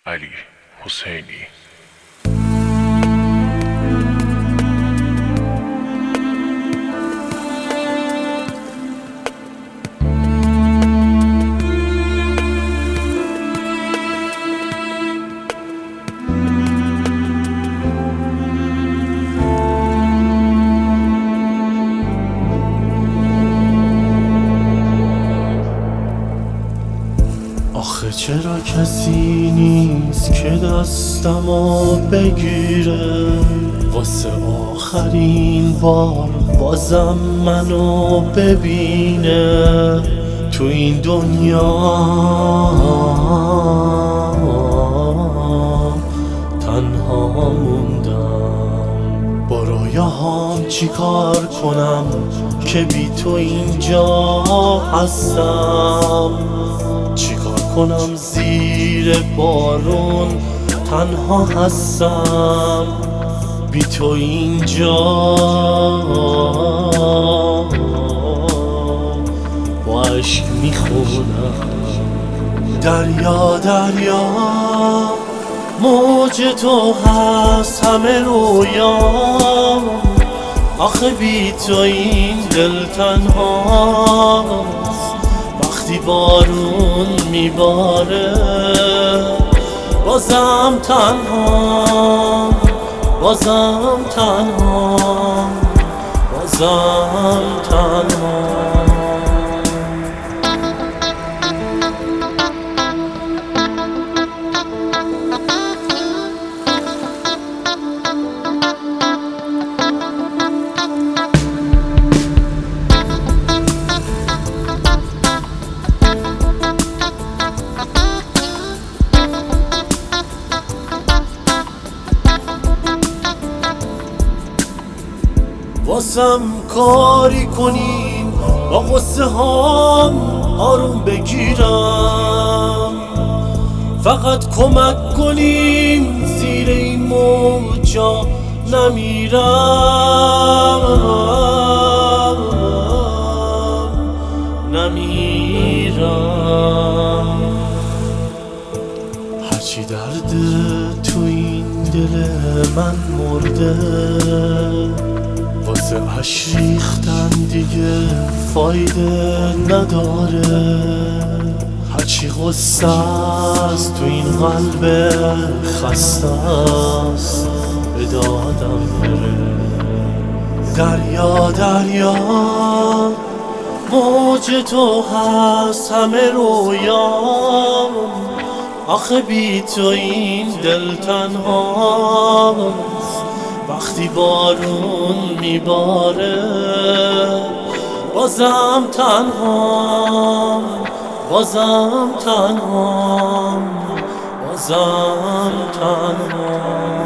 علی حسینی. آخه چرا کسی نیست که دستمو بگیره واسه آخرین بار بازم منو ببینه تو این دنیا تنها موندم. با رویاهام چی کار کنم که بی تو اینجا هستم؟ چیکار کنم زیر بارون تنها هستم بی تو اینجا با عشق میخونم. دریا دریا موج تو هست همه رویام، آخه بی تو این دل تنهاست. وقتی بارون میباره بازم تنها، بازم تنها، بازم تنها. واسم کاری کنین با غصه هام آروم بگیرم، فقط کمک کنین زیر این موجا نمیرم. هرچی درد تو این دل من مرده واسه عشق ریختن دیگه فایده نداره. هرچی غصه است تو این قلب خسته است به دادم بره. دریا دریا موج تو هست همه رویام، آخه بی تو این دل تنهاست. وقتی بارون میباره بازم تنها، بازم تنها، بازم تنها.